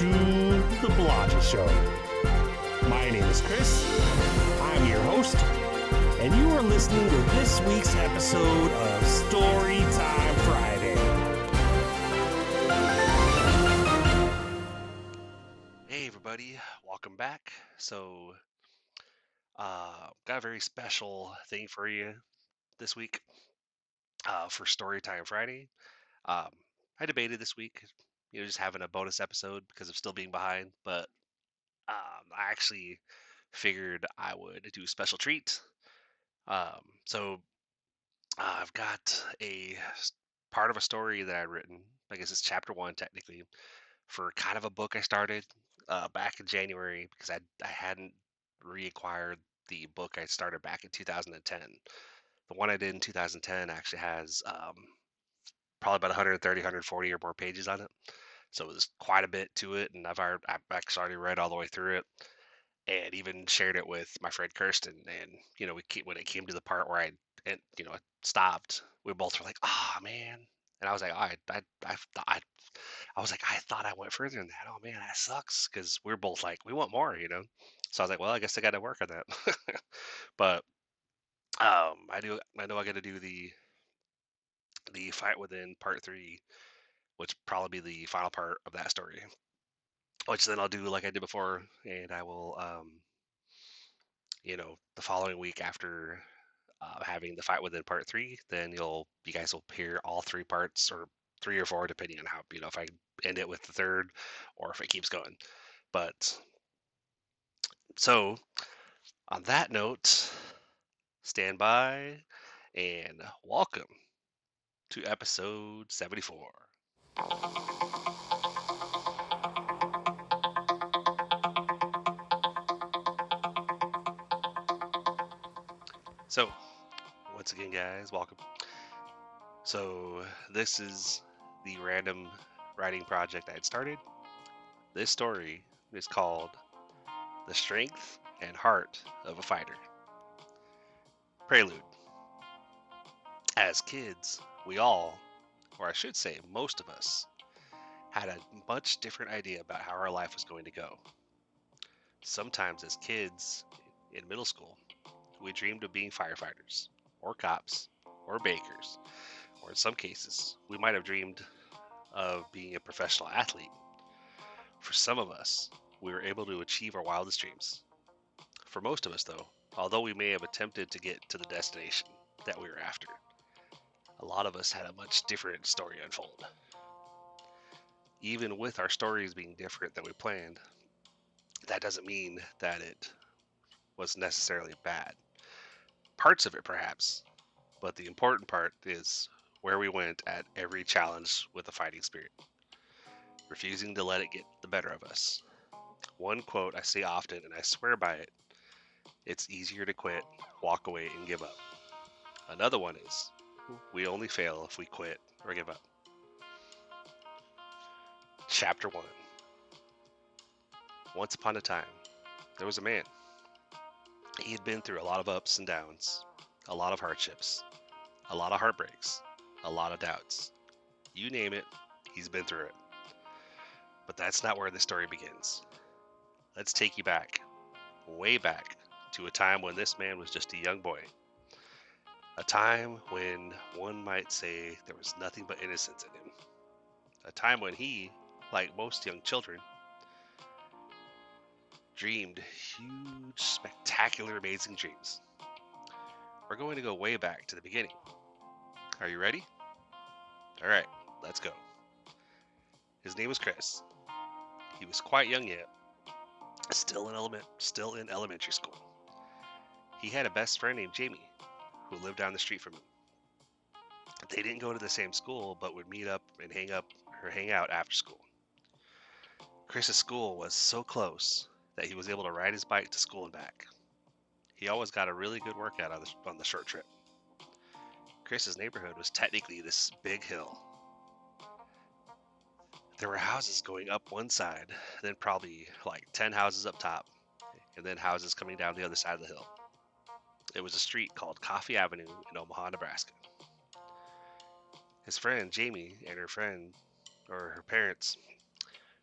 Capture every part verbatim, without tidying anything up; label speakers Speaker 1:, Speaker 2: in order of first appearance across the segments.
Speaker 1: to The Blotcha Show. My name is Chris. I'm your host, and you are listening to this week's episode of Storytime Friday.
Speaker 2: Hey everybody, welcome back. So, uh, got a very special thing for you this week uh, for Storytime Friday. Um, I debated this week, you know, just having a bonus episode because of still being behind, but um, I actually figured I would do a special treat. Um, so uh, I've got a s- part of a story that I'd written. I guess it's chapter one technically for kind of a book I started uh, back in January because I I hadn't reacquired the book I started back in two thousand ten. The one I did in two thousand ten actually has um, probably about one hundred thirty, one hundred forty or more pages on it. So there's quite a bit to it, and I've, already, I've actually already read all the way through it, and even shared it with my friend Kirsten. And you know, we came, when it came to the part where I, and you know, stopped, we both were like, "Ah, oh, man." And I was like, oh, I, I, I, I, I was like, I thought I went further than that. Oh man, that sucks because we're both like, we want more, you know. So I was like, well, I guess I got to work on that. But um, I do, I know I got to do the the fight within part three, which probably be the final part of that story. Which then I'll do like I did before, and I will, um, you know, the following week after uh, having the fight within part three, then you'll, you guys will hear all three parts or three or four, depending on how, you know, if I end it with the third or if it keeps going. But so on that note, stand by and welcome to episode seventy-four. So, once again, guys, welcome. So, this is the random writing project I had started. This story is called The Strength and Heart of a Fighter. Prelude. As kids, we all, or I should say most of us, had a much different idea about how our life was going to go. Sometimes as kids in middle school, we dreamed of being firefighters, or cops, or bakers, or in some cases, we might have dreamed of being a professional athlete. For some of us, we were able to achieve our wildest dreams. For most of us, though, although we may have attempted to get to the destination that we were after, a lot of us had a much different story unfold. Even with our stories being different than we planned, that doesn't mean that it was necessarily bad. Parts of it, perhaps, but the important part is where we went at every challenge with a fighting spirit, refusing to let it get the better of us. One quote I say often, and I swear by it: it's easier to quit, walk away, and give up. Another one is, we only fail if we quit or give up. Chapter one. Once upon a time, there was a man. He had been through a lot of ups and downs, a lot of hardships, a lot of heartbreaks, a lot of doubts. You name it, he's been through it. But that's not where the story begins. Let's take you back, way back, to a time when this man was just a young boy. A time when one might say there was nothing but innocence in him. A time when he, like most young children, dreamed huge, spectacular, amazing dreams. We're going to go way back to the beginning. Are you ready? All right, let's go. His name was Chris. He was quite young yet, still in element, still in elementary school. He had a best friend named Jamie, who lived down the street from him. They didn't go to the same school, but would meet up and hang up or hang out after school. Chris's school was so close that he was able to ride his bike to school and back. He always got a really good workout on the, on the short trip. Chris's neighborhood was technically this big hill. There were houses going up one side, then probably like ten houses up top, and then houses coming down the other side of the hill. It was a street called Coffee Avenue in Omaha, Nebraska. His friend Jamie and her friend, or her parents,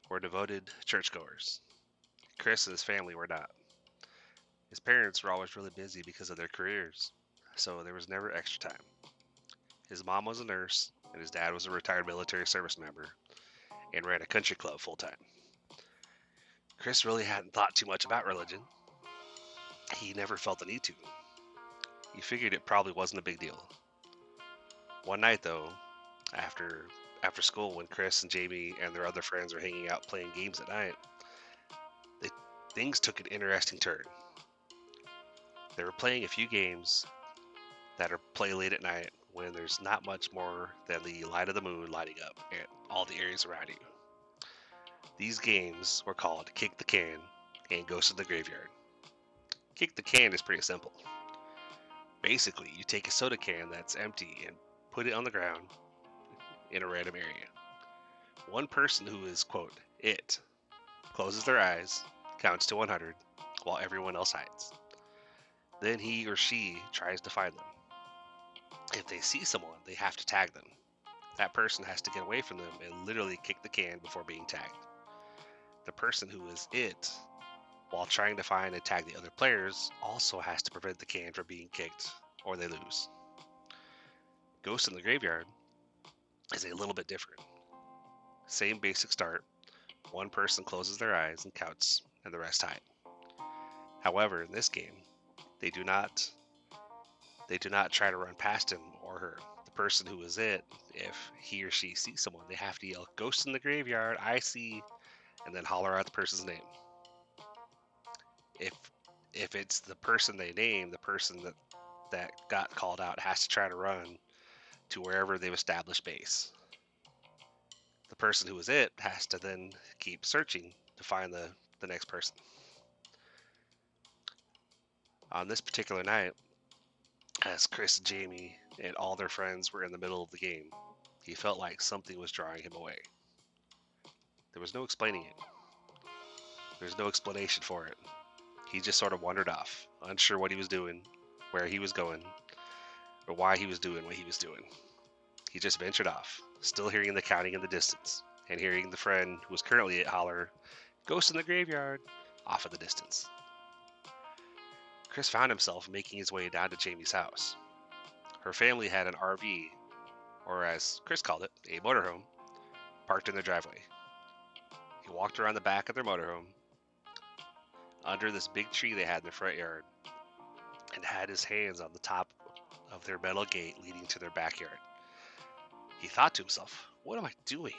Speaker 2: were devoted churchgoers. Chris and his family were not. His parents were always really busy because of their careers, so there was never extra time. His mom was a nurse, and his dad was a retired military service member and ran a country club full time. Chris really hadn't thought too much about religion. He never felt the need to. He figured it probably wasn't a big deal. One night, though, after after school, when Chris and Jamie and their other friends were hanging out playing games at night, they, things took an interesting turn. They were playing a few games that are played late at night when there's not much more than the light of the moon lighting up at all the areas around you. These games were called Kick the Can and Ghost in the Graveyard. Kick the Can is pretty simple. Basically, you take a soda can that's empty and put it on the ground in a random area. One person who is, quote, it, closes their eyes, counts to one hundred, while everyone else hides. Then he or she tries to find them. If they see someone, they have to tag them. That person has to get away from them and literally kick the can before being tagged. The person who is it, while trying to find and tag the other players, also has to prevent the can from being kicked, or they lose. Ghost in the Graveyard is a little bit different. Same basic start. One person closes their eyes and counts, and the rest hide. However, in this game, they do not they do not try to run past him or her. The person who is it, if he or she sees someone, they have to yell, "Ghost in the graveyard, I see," and then holler out the person's name. If if it's the person they name, the person that, that got called out has to try to run to wherever they've established base. The person who is it has to then keep searching to find the, the next person. On this particular night, as Chris and Jamie and all their friends were in the middle of the game, he felt like something was drawing him away. There was no explaining it. There's no explanation for it. He just sort of wandered off, unsure what he was doing, where he was going, or why he was doing what he was doing. He just ventured off, still hearing the counting in the distance, and hearing the friend who was currently at holler, "Ghost in the graveyard," off in the distance. Chris found himself making his way down to Jamie's house. Her family had an R V, or as Chris called it, a motorhome, parked in their driveway. He walked around the back of their motorhome, under this big tree they had in their front yard, and had his hands on the top of their metal gate leading to their backyard. He thought to himself, "What am I doing?"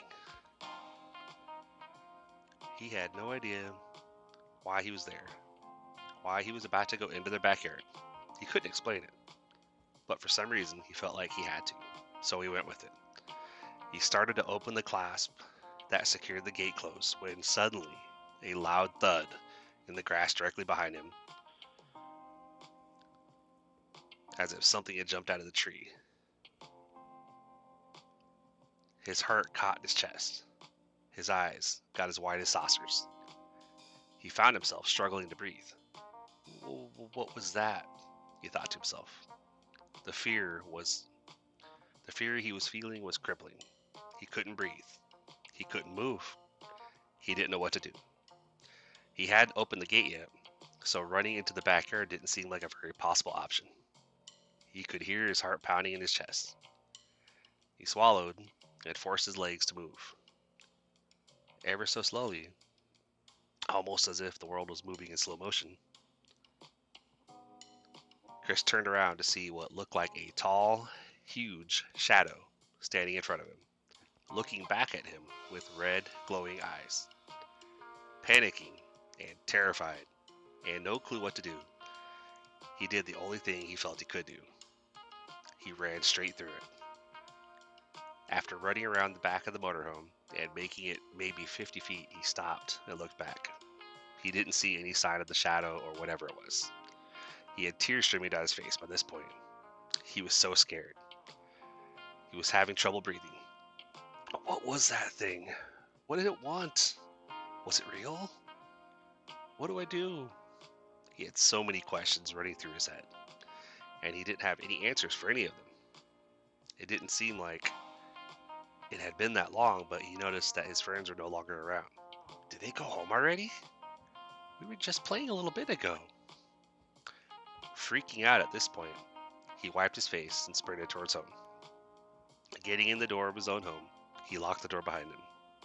Speaker 2: He had no idea why he was there, why he was about to go into their backyard. He couldn't explain it, but for some reason he felt like he had to, so he went with it. He started to open the clasp that secured the gate close when suddenly a loud thud in the grass directly behind him, as if something had jumped out of the tree. His heart caught in his chest. His eyes got as wide as saucers. He found himself struggling to breathe. What was that? He thought to himself. The fear was the fear he was feeling was crippling. He couldn't breathe. He couldn't move. He didn't know what to do. He hadn't opened the gate yet, so running into the backyard didn't seem like a very possible option. He could hear his heart pounding in his chest. He swallowed and forced his legs to move. Ever so slowly, almost as if the world was moving in slow motion, Chris turned around to see what looked like a tall, huge shadow standing in front of him, looking back at him with red, glowing eyes. Panicking and terrified, and no clue what to do, he did the only thing he felt he could do. He ran straight through it. After running around the back of the motorhome and making it maybe fifty feet, he stopped and looked back. He didn't see any sign of the shadow or whatever it was. He had tears streaming down his face by this point. He was so scared. He was having trouble breathing. What was that thing? What did it want? Was it real? What do I do? He had so many questions running through his head, and he didn't have any answers for any of them. It didn't seem like it had been that long, but he noticed that his friends were no longer around. Did they go home already? We were just playing a little bit ago. Freaking out at this point, he wiped his face and sprinted towards home. Getting in the door of his own home, he locked the door behind him.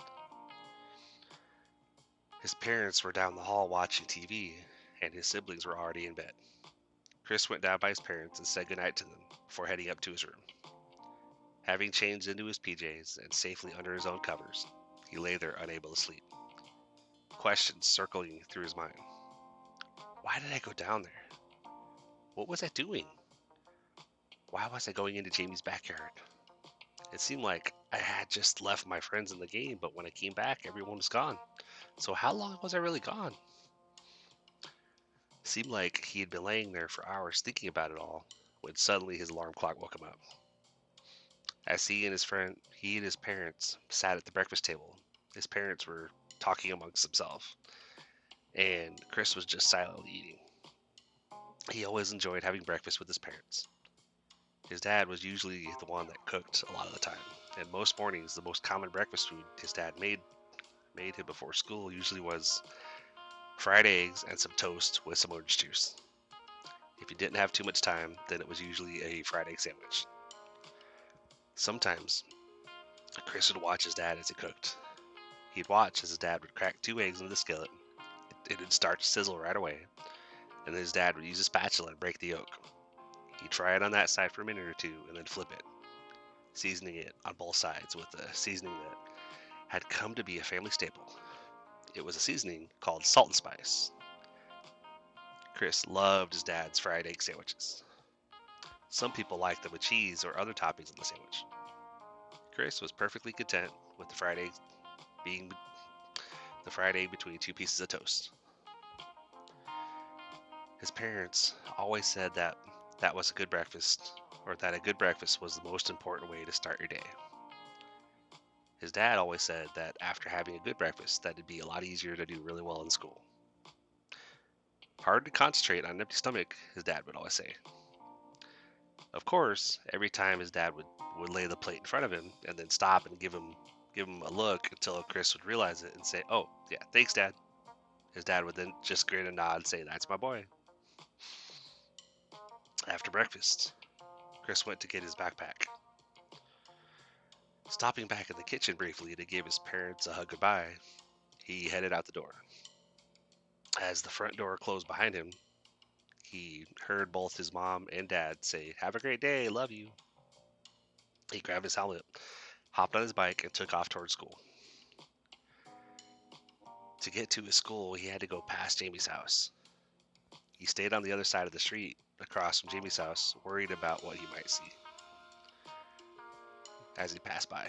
Speaker 2: His parents were down the hall watching T V, and his siblings were already in bed. Chris went down by his parents and said goodnight to them before heading up to his room. Having changed into his P Js and safely under his own covers, he lay there unable to sleep. Questions circling through his mind. Why did I go down there? What was I doing? Why was I going into Jamie's backyard? It seemed like I had just left my friends in the game, but when I came back, everyone was gone. So how long was I really gone? It seemed like he had been laying there for hours thinking about it all, when suddenly his alarm clock woke him up. As he and his friend, he and his parents sat at the breakfast table, his parents were talking amongst themselves, and Chris was just silently eating. He always enjoyed having breakfast with his parents. His dad was usually the one that cooked a lot of the time, and most mornings the most common breakfast food his dad made made him before school usually was fried eggs and some toast with some orange juice. If he didn't have too much time, then it was usually a fried egg sandwich. Sometimes Chris would watch his dad as he cooked. He'd watch as his dad would crack two eggs into the skillet. It would start to sizzle right away, and then his dad would use a spatula and break the yolk. He'd try it on that side for a minute or two and then flip it, seasoning it on both sides with a seasoning that had come to be a family staple. It was a seasoning called salt and spice. Chris loved his dad's fried egg sandwiches. Some people liked them with cheese or other toppings on the sandwich. Chris was perfectly content with the fried egg being the fried egg between two pieces of toast. His parents always said that that was a good breakfast, or that a good breakfast was the most important way to start your day. His dad always said that after having a good breakfast, that it'd be a lot easier to do really well in school. Hard to concentrate on an empty stomach, his dad would always say. Of course, every time his dad would, would lay the plate in front of him and then stop and give him give him a look until Chris would realize it and say, "Oh, yeah, thanks, Dad." His dad would then just grin and nod and say, "That's my boy." After breakfast, Chris went to get his backpack. Stopping back in the kitchen briefly to give his parents a hug goodbye, he headed out the door. As the front door closed behind him, he heard both his mom and dad say, "Have a great day, love you." He grabbed his helmet, hopped on his bike, and took off towards school. To get to his school, he had to go past Jamie's house. He stayed on the other side of the street, across from Jamie's house, worried about what he might see as he passed by.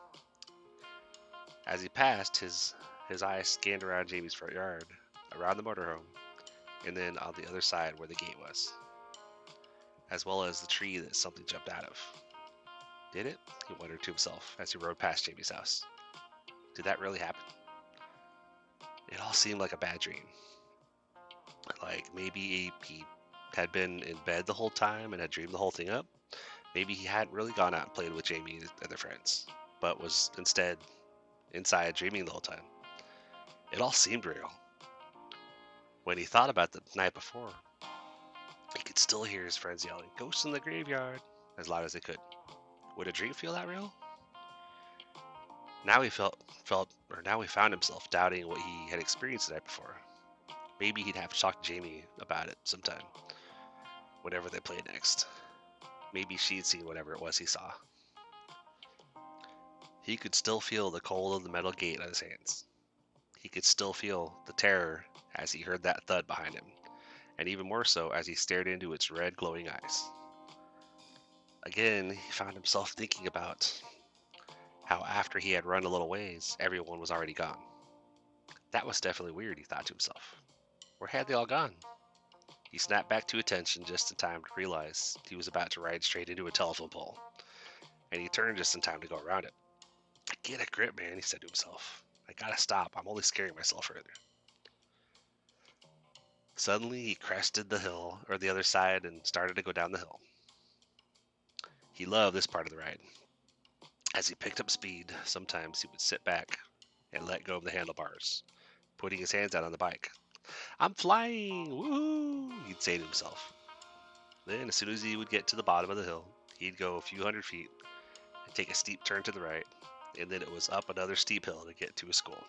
Speaker 2: As he passed, his, his eyes scanned around Jamie's front yard, around the motorhome, and then on the other side where the gate was, as well as the tree that something jumped out of. Did it? He wondered to himself as he rode past Jamie's house. Did that really happen? It all seemed like a bad dream. Like maybe he had been in bed the whole time and had dreamed the whole thing up. Maybe he hadn't really gone out and played with Jamie and their friends, but was instead inside dreaming the whole time. It all seemed real. When he thought about the night before, he could still hear his friends yelling, "Ghosts in the graveyard," as loud as they could. Would a dream feel that real? Now he felt, felt, or now he found himself doubting what he had experienced the night before. Maybe he'd have to talk to Jamie about it sometime, whenever they played next. Maybe she'd seen whatever it was he saw. He could still feel the cold of the metal gate on his hands. He could still feel the terror as he heard that thud behind him, and even more so as he stared into its red glowing eyes. Again, he found himself thinking about how after he had run a little ways, everyone was already gone. That was definitely weird, he thought to himself. Where had they all gone? He snapped back to attention just in time to realize he was about to ride straight into a telephone pole, and he turned just in time to go around it. Get a grip, man, he said to himself. I gotta stop. I'm only scaring myself further. Suddenly, he crested the hill, or the other side, and started to go down the hill. He loved this part of the ride. As he picked up speed, sometimes he would sit back and let go of the handlebars, putting his hands out on the bike. "I'm flying! Woohoo!" he'd say to himself. Then, as soon as he would get to the bottom of the hill, he'd go a few hundred feet and take a steep turn to the right, and then it was up another steep hill to get to his school.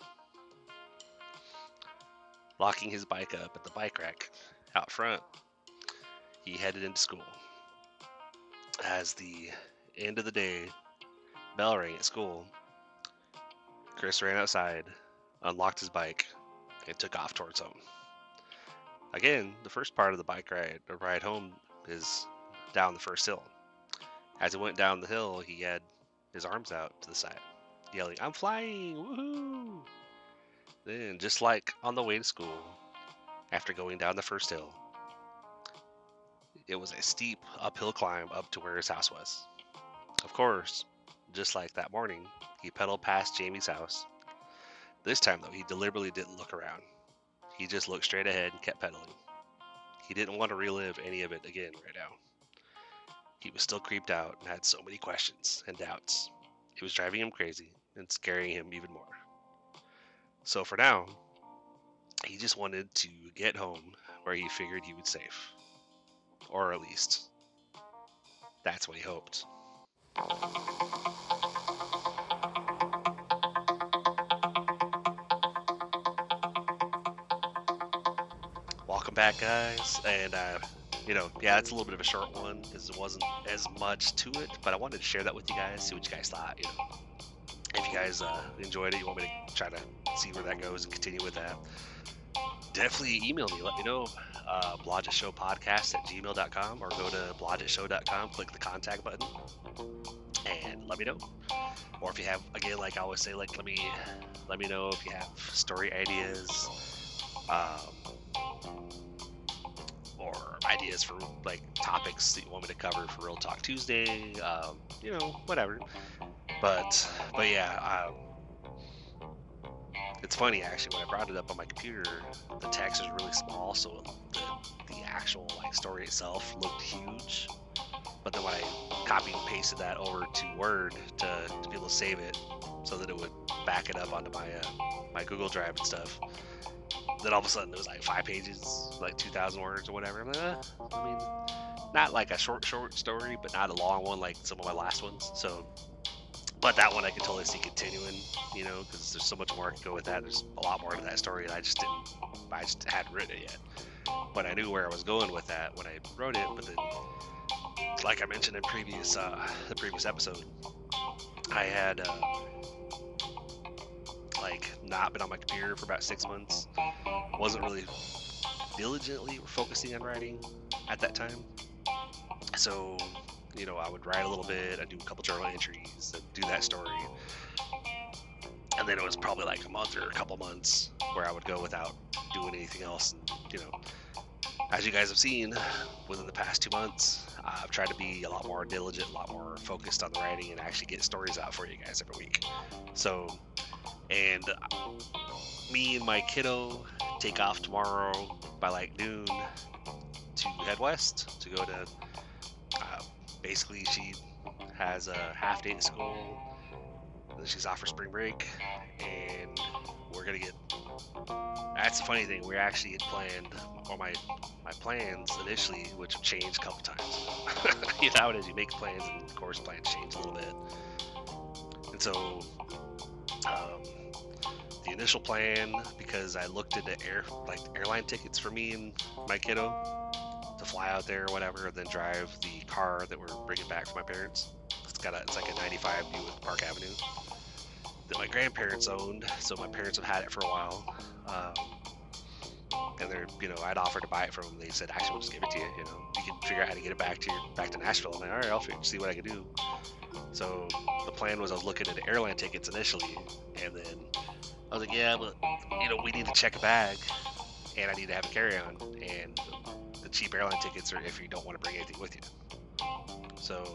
Speaker 2: Locking his bike up at the bike rack out front, he headed into school. As the end of the day bell rang at school, Chris ran outside, unlocked his bike, and took off towards home. Again, the first part of the bike ride, or ride home, is down the first hill. As he went down the hill, he had his arms out to the side, yelling, "I'm flying! Woohoo!" Then, just like on the way to school, after going down the first hill, it was a steep uphill climb up to where his house was. Of course, just like that morning, he pedaled past Jamie's house. This time, though, he deliberately didn't look around. He just looked straight ahead and kept pedaling. He didn't want to relive any of it again right now. He was still creeped out and had so many questions and doubts. It was driving him crazy and scaring him even more. So for now, he just wanted to get home where he figured he would be safe. Or at least, that's what he hoped. Welcome back, guys. And, uh, you know, yeah, it's a little bit of a short one because it wasn't as much to it, but I wanted to share that with you guys, see what you guys thought, you know. If you guys uh, enjoyed it, you want me to try to see where that goes and continue with that, definitely email me. Let me know. Uh, blodgetshowpodcast at gmail dot com, or go to blodgetshow dot com, click the contact button, and let me know. Or if you have, again, like I always say, like let me let me know if you have story ideas, um, or ideas for like topics that you want me to cover for Real Talk Tuesday. Um, you know, whatever. But but yeah. Um, It's funny, actually, when I brought it up on my computer, the text is really small, so the, the actual like story itself looked huge. But then when I copied and pasted that over to Word to, to be able to save it so that it would back it up onto my uh, my Google Drive and stuff, then all of a sudden it was like five pages, like two thousand words or whatever. I'm like, eh, I mean, not like a short, short story, but not a long one like some of my last ones. So, but that one I could totally see continuing, you know, because there's so much more I can go with that. There's a lot more to that story, and I just didn't, I just hadn't written it yet. But I knew where I was going with that when I wrote it. But then, like I mentioned in previous, uh, the previous episode, I had uh, like not been on my computer for about six months. Wasn't really diligently focusing on writing at that time. So, you know, I would write a little bit, I'd do a couple journal entries, I'd do that story. And then it was probably like a month or a couple months where I would go without doing anything else. And, you know, as you guys have seen, within the past two months, I've tried to be a lot more diligent, a lot more focused on the writing, and actually get stories out for you guys every week. So, and me and my kiddo take off tomorrow by like noon to head west to go to, uh, basically she has a half day at school, and then she's off for spring break, and we're gonna get, that's the funny thing, we actually had planned, or my my plans initially, which have changed a couple times. You know how it is, you make plans and of course plans change a little bit. And so um, the initial plan, because I looked into air like airline tickets for me and my kiddo to fly out there or whatever, and then drive the car that we're bringing back from my parents. It's got a, it's like a ninety-five Buick Park Avenue that my grandparents owned, so my parents have had it for a while. Um, and they're, you know, I'd offered to buy it from them. They said, actually, we'll just give it to you. You know, you can figure out how to get it back to your, back to Nashville. I'm like, all right, I'll figure, see what I can do. So the plan was I was looking into airline tickets initially, and then I was like, yeah, but you know, we need to check a bag, and I need to have a carry-on, and the cheap airline tickets are if you don't want to bring anything with you. So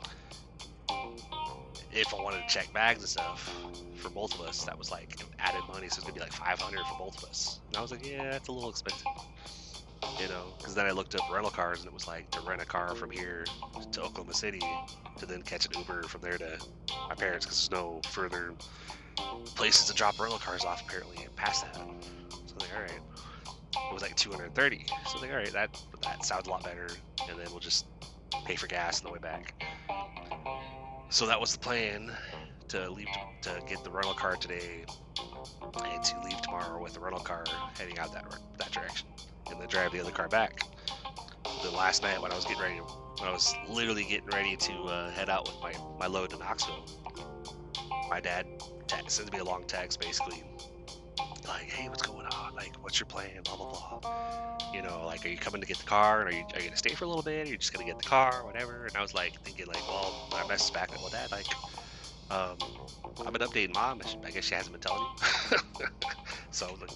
Speaker 2: if I wanted to check bags and stuff for both of us, that was like added money, so it's gonna be like five hundred for both of us. And I was like, yeah, that's a little expensive, you know, because then I looked up rental cars, and it was like to rent a car from here to Oklahoma City to then catch an Uber from there to my parents, because there's no further places to drop rental cars off apparently past that. So I was like, all right. It was like two hundred thirty. So I was like, all right, that that sounds a lot better. And then we'll just pay for gas on the way back. So that was the plan, to leave to get the rental car today and to leave tomorrow with the rental car heading out that that direction, and then drive the other car back. Then last night when I was getting ready, when I was literally getting ready to uh, head out with my, my load to Knoxville, my dad text, sends me a long text basically like, hey, what's going on? Like, what's your plan? Blah, blah, blah. You know, like, are you coming to get the car? And are you, are you going to stay for a little bit? Are you just going to get the car? Whatever. And I was like, thinking like, well, I messaged back like, well, Dad, like, um, I've been updating Mom. I guess she hasn't been telling you. So, like,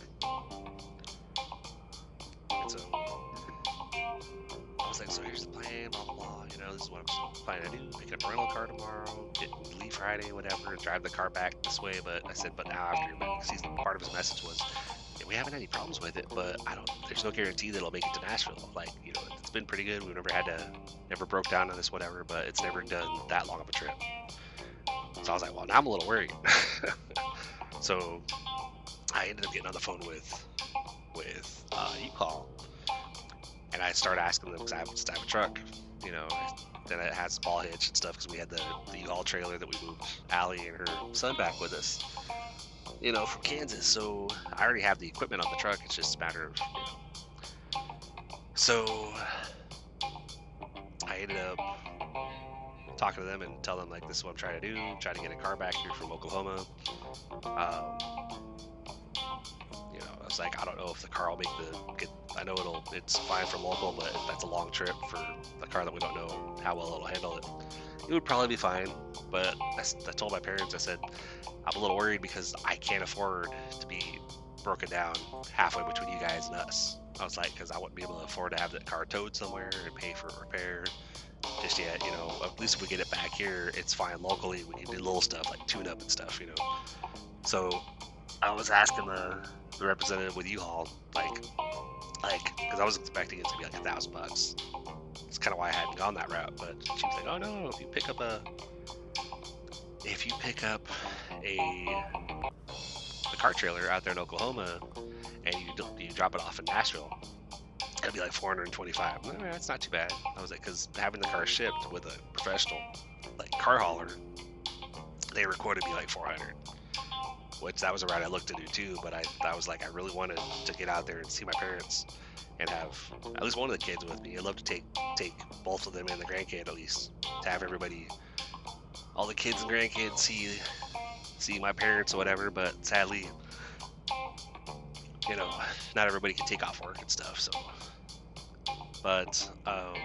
Speaker 2: and so I was like, so here's the plan, blah, blah, blah. You know, this is what I'm planning to do. Pick up a rental car tomorrow, get, leave Friday, whatever, and drive the car back this way. But I said, but now after your because part of his message was, yeah, we haven't had any problems with it, but I don't, there's no guarantee that it'll make it to Nashville. Like, you know, it's been pretty good. We've never had to, never broke down on this, whatever, but it's never done that long of a trip. So I was like, well, now I'm a little worried. So I ended up getting on the phone with, with uh, U-Haul. And I started asking them, because I have, I have a truck, you know, then it has ball hitch and stuff, because we had the, the U-Haul trailer that we moved Allie and her son back with us, you know, from Kansas. So I already have the equipment on the truck. It's just a matter of, you know. So I ended up talking to them and tell them, like, this is what I'm trying to do, trying to get a car back here from Oklahoma. Um, you know, I was like, I don't know if the car will make the, get, I know it'll, it's fine for local, but that's a long trip for a car that we don't know how well it'll handle it. It would probably be fine, but I, I told my parents, I said, I'm a little worried because I can't afford to be broken down halfway between you guys and us. I was like, because I wouldn't be able to afford to have that car towed somewhere and pay for repair just yet, you know. At least if we get it back here, it's fine locally. We can do little stuff like tune up and stuff, you know. So I was asking the, the representative with U-Haul, like, like, because I was expecting it to be like a thousand bucks. It's kind of why I hadn't gone that route. But she was like, oh no, if you pick up a, if you pick up a, a car trailer out there in Oklahoma and you you drop it off in Nashville, it'll be like four hundred twenty-five. Well, that's not too bad. I was like, because having the car shipped with a professional like car hauler, they were quoted me like four hundred, which that was a route I looked to do too. But I, I was like, I really wanted to get out there and see my parents and have at least one of the kids with me. I'd love to take take both of them and the grandkid at least, to have everybody, all the kids and grandkids see see my parents or whatever. But sadly, you know, not everybody can take off work and stuff. So, but um,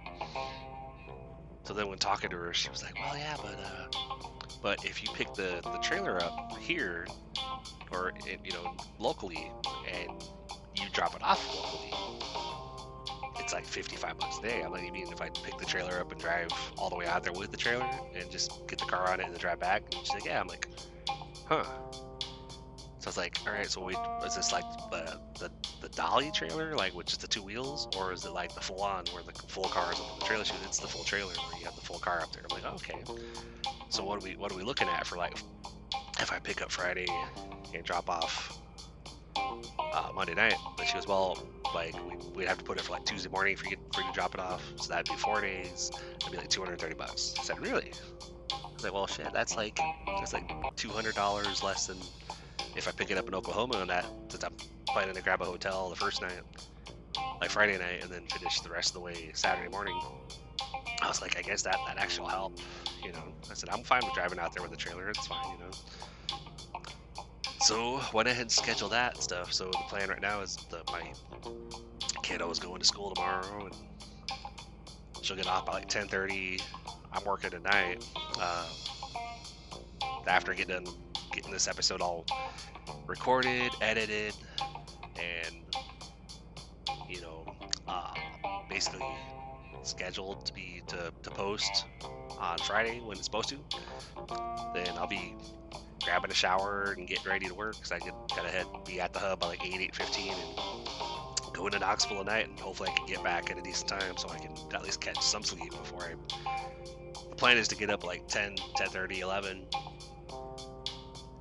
Speaker 2: so then when talking to her, she was like, well, yeah, but uh, but if you pick the the trailer up here, or it, you know, locally, and you drop it off locally, it's like fifty-five bucks a day. I'm like, you mean if I pick the trailer up and drive all the way out there with the trailer and just get the car on it and then drive back? And she's like, yeah. I'm like, huh. So I was like, all right, so wait, is this like the, the the dolly trailer, like with just the two wheels, or is it like the full on where the full car is up on the trailer chute? It's the full trailer where you have the full car up there. I'm like, oh, okay. So what are we what are we looking at for, like, if I pick up Friday and drop off uh, Monday night? But she goes, well, like we, we'd have to put it for like Tuesday morning for you, for you to drop it off. So that'd be four days. It'd be like two hundred thirty bucks. I said, really? I was like, well, shit, that's like that's like two hundred dollars less than if I pick it up in Oklahoma, and that, since I'm planning to grab a hotel the first night, like Friday night, and then finish the rest of the way Saturday morning. I was like, I guess that that actually will help, you know. I said, I'm fine with driving out there with the trailer, it's fine, you know. So went ahead and scheduled that stuff. So the plan right now is that my kiddo is going to school tomorrow, and she'll get off by like ten thirty. I'm working tonight. Uh, after getting done getting this episode all recorded, edited, and, you know, uh, basically scheduled to be to, to post on Friday when it's supposed to, then I'll be grabbing a shower and getting ready to work, because I get gotta head be at the hub by like eight, eight fifteen, and go into Knoxville tonight, and hopefully I can get back at a decent time so I can at least catch some sleep before I. The plan is to get up like ten, ten thirty, eleven.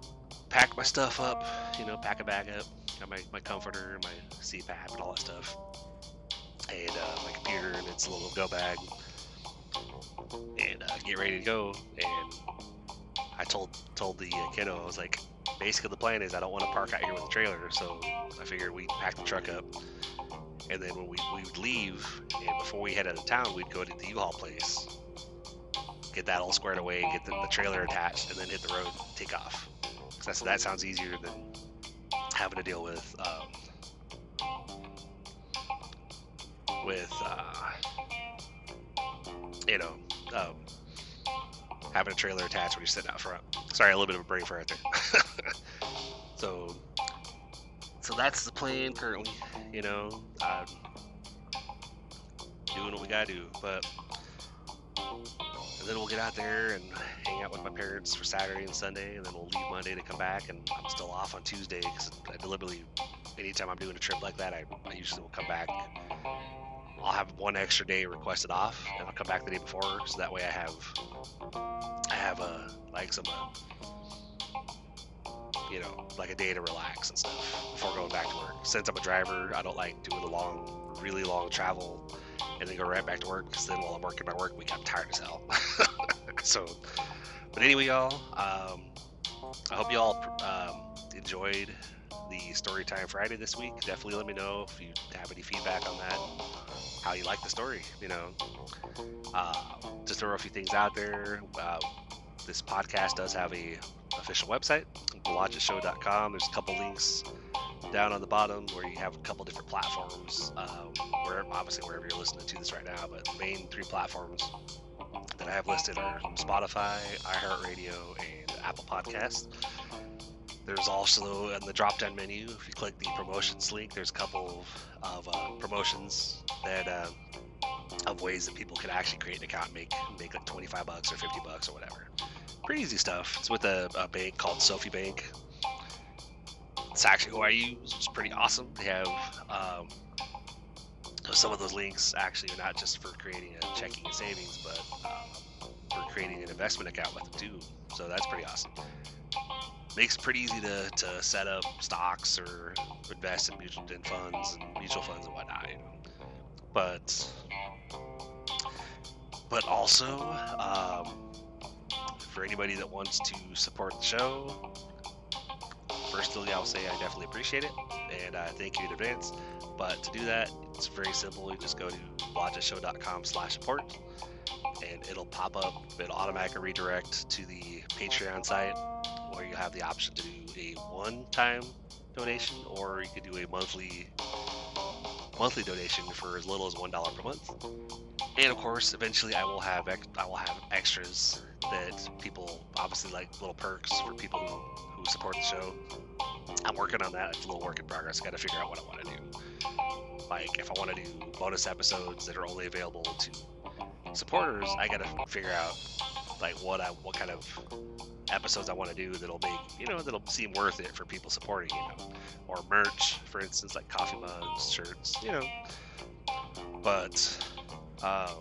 Speaker 2: pack my stuff up, you know, pack a bag up, got my, my comforter, my C PAP and all that stuff, and uh, my computer and its little go bag, and uh, get ready to go. And I told told the uh, kiddo, I was like, basically the plan is I don't want to park out here with a trailer, so I figured we'd pack the truck up, and then when we, we would leave, and before we head out of town, we'd go to the U-Haul place, get that all squared away, get the, the trailer attached, and then hit the road and take off. Because that's, that sounds easier than having to deal with, um, with, uh, you know, um, having a trailer attached when you're sitting out front. Sorry, a little bit of a brain fart there. so, so that's the plan currently. You know, um, doing what we gotta do. But and then we'll get out there and hang out with my parents for Saturday and Sunday, and then we'll leave Monday to come back. And I'm still off on Tuesday because I deliberately, anytime I'm doing a trip like that, I, I usually will come back. I'll have one extra day requested off, and I'll come back the day before, so that way I have, I have a like some, uh, you know, like a day to relax and stuff before going back to work. Since I'm a driver, I don't like doing a long, really long travel and then go right back to work, because then while I'm working my work week, I'm tired as hell. So, but anyway, y'all, um, I hope y'all um, enjoyed the Storytime Friday this week. Definitely let me know if you have any feedback on that, how you like the story, you know. Uh, just throw a few things out there. Uh, this podcast does have a official website, watch it show dot com. There's a couple links down on the bottom where you have a couple different platforms, um, where obviously wherever you're listening to this right now, but the main three platforms that I have listed are Spotify, iHeartRadio, and Apple Podcasts. There's also in the drop-down menu, if you click the promotions link, there's a couple of, of uh, promotions that uh, of ways that people can actually create an account and make make like twenty-five bucks or fifty bucks or whatever. Pretty easy stuff. It's with a, a bank called Sophie Bank. It's actually who I use. It's pretty awesome. They have um, some of those links actually are not just for creating a checking and savings, but um, for creating an investment account with them too. So that's pretty awesome. Makes it pretty easy to, to set up stocks or invest in mutual in funds and mutual funds and whatnot, you know. But but also um, for anybody that wants to support the show, firstly, I'll say I definitely appreciate it, and uh, thank you in advance. But to do that, it's very simple. You just go to watch it show dot com slash support, and it'll pop up. It'll automatically redirect to the Patreon site, where you have the option to do a one-time donation, or you could do a monthly monthly donation for as little as one dollar per month. And of course, eventually, I will have ex- I will have extras that people obviously like, little perks for people who, who support the show. I'm working on that. It's a little work in progress. I got to figure out what I want to do. Like, if I want to do bonus episodes that are only available to supporters, I got to figure out like what I what kind of episodes I want to do that'll make, you know, that'll seem worth it for people supporting, you know, or merch, for instance, like coffee mugs, shirts, you know. But um,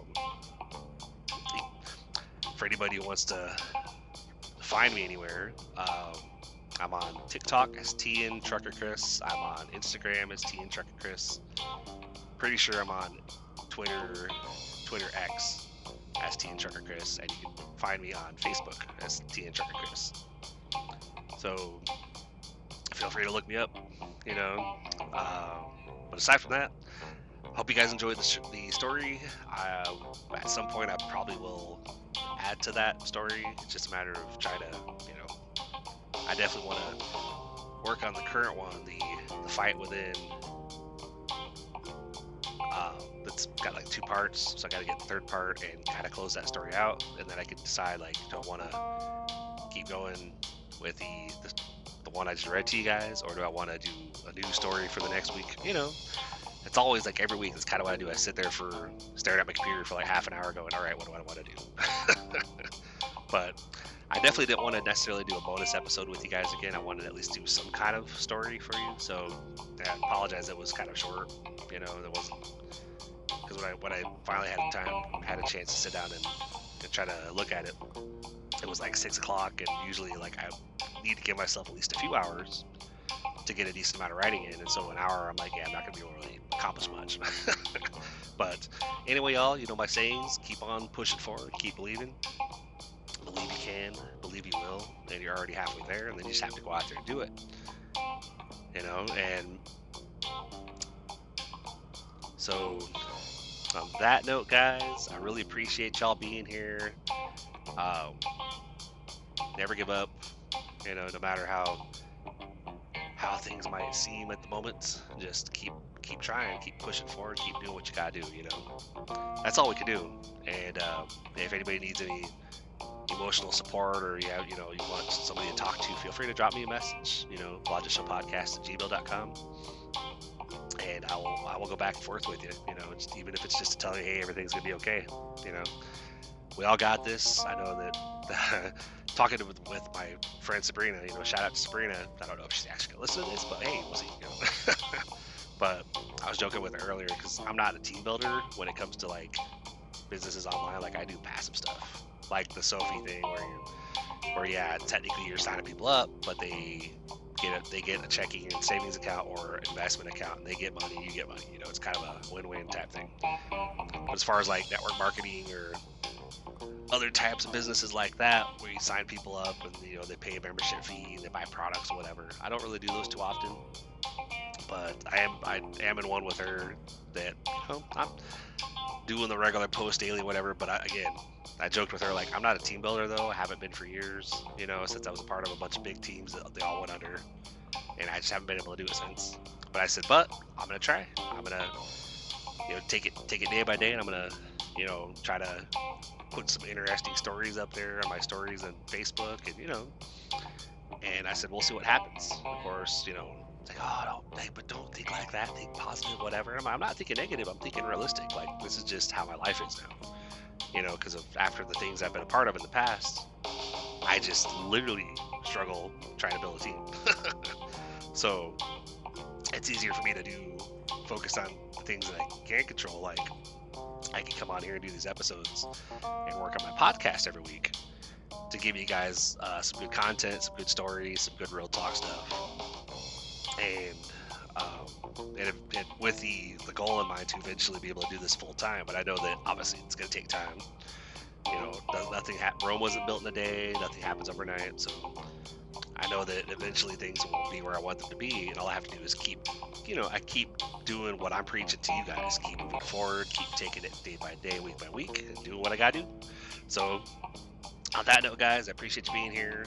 Speaker 2: for anybody who wants to find me anywhere, um, I'm on TikTok as T N Trucker Chris. I'm on Instagram as T N Trucker Chris. Pretty sure I'm on Twitter, Twitter X as T N Trucker Chris, and you can find me on Facebook as T N Trucker Chris. So feel free to look me up, you know. Uh, but aside from that, hope you guys enjoyed the, sh- the story. Uh, at some point, I probably will add to that story. It's just a matter of trying to, you know, I definitely want to work on the current one, the the fight within. Um, that's got like two parts, so I got to get the third part and kind of close that story out, and then I can decide, like, do I want to keep going with the, the the one I just read to you guys, or do I want to do a new story for the next week? You know, it's always like every week. That's kind of what I do. I sit there for staring at my computer for like half an hour, going, "All right, what do I want to do?" But I definitely didn't want to necessarily do a bonus episode with you guys again. I wanted to at least do some kind of story for you. So I apologize, it was kind of short. You know, it wasn't, because when I when I finally had time, had a chance to sit down and, and try to look at it, it was like six o'clock, and usually like I need to give myself at least a few hours to get a decent amount of writing in. And so an hour, I'm like, yeah, I'm not gonna be able to really accomplish much. But anyway, y'all, you know my sayings: keep on pushing forward, keep believing, believe you can, believe you will, and you're already halfway there. And then you just have to go out there and do it. You know, and so on that note, guys, I really appreciate y'all being here. Um, never give up. You know, no matter how how things might seem at the moment, just keep keep trying, keep pushing forward, keep doing what you gotta do. You know, that's all we can do. And um, if anybody needs any emotional support, or you have, you know, you want somebody to talk to, feel free to drop me a message. You know, blogishowpodcast at gmail dot com. And I will I will go back and forth with you, you know, just, even if it's just to tell you, hey, everything's gonna be okay. You know, we all got this. I know that talking with, with my friend Sabrina, you know, shout out to Sabrina. I don't know if she's actually gonna listen to this, but hey, we'll see. You know? But I was joking with her earlier because I'm not a team builder when it comes to like businesses online. Like I do passive stuff, like the Sophie thing, where you, where yeah, technically you're signing people up, but they get a, they get a checking and savings account or investment account, and they get money, you get money. You know, it's kind of a win-win type thing. But as far as like network marketing or other types of businesses like that, where you sign people up and you know they pay a membership fee and they buy products or whatever, I don't really do those too often. But I am I am in one with her that, you know, I'm doing the regular post daily, whatever. But I, again, I joked with her like, I'm not a team builder though. I haven't been for years, you know, since I was a part of a bunch of big teams that they all went under, and I just haven't been able to do it since. But I said, but I'm gonna try. I'm gonna, you know, take it take it day by day, and I'm gonna, you know, try to put some interesting stories up there on my stories on Facebook, and you know, and I said, we'll see what happens. Of course, you know, it's like, oh, no, hey, but don't think like that. Think positive, whatever. I'm, I'm not thinking negative. I'm thinking realistic. Like this is just how my life is now. You know, because of after the things I've been a part of in the past, I just literally struggle trying to build a team. So it's easier for me to do focus on the things that I can control. Like I can come on here and do these episodes and work on my podcast every week to give you guys uh, some good content, some good stories, some good real talk stuff. And um, and, and with the, the goal in mind to eventually be able to do this full time, but I know that obviously it's going to take time. You know, nothing ha- Rome wasn't built in a day, nothing happens overnight. So I know that eventually things will be where I want them to be, and all I have to do is keep, you know, I keep doing what I'm preaching to you guys, keep moving forward, keep taking it day by day, week by week, and doing what I got to do. So on that note, guys, I appreciate you being here.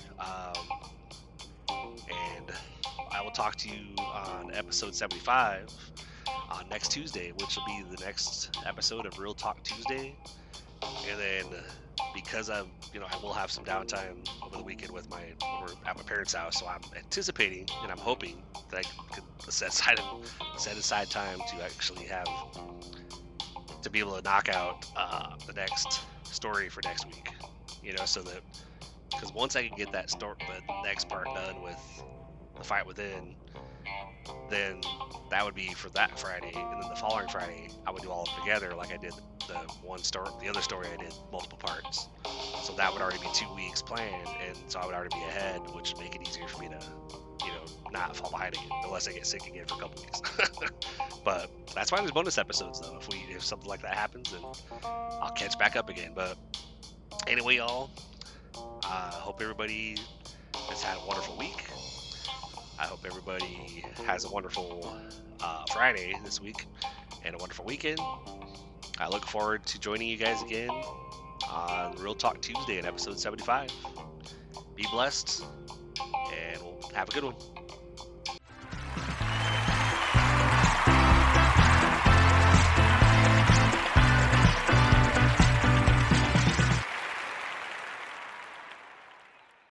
Speaker 2: Um, and I will talk to you on episode seventy-five on next Tuesday, which will be the next episode of Real Talk Tuesday. And then because I'm, you know, I will have some downtime over the weekend with my, we're at my parents' house, so I'm anticipating and I'm hoping that I could set aside set aside time to actually have to be able to knock out uh, the next story for next week. You know, so that because once I can get that story, the next part done with the Fight Within, then that would be for that Friday, and then the following Friday I would do all of them together, like I did the one story, the other story I did multiple parts. So that would already be two weeks planned, and so I would already be ahead, which would make it easier for me to, you know, not fall behind again, unless I get sick again for a couple weeks. But that's why there's bonus episodes, though. If we if something like that happens, then I'll catch back up again. But anyway, y'all, I uh, hope everybody has had a wonderful week. I hope everybody has a wonderful uh, Friday this week and a wonderful weekend. I look forward to joining you guys again on Real Talk Tuesday in episode seventy-five. Be blessed, and we'll have a good one.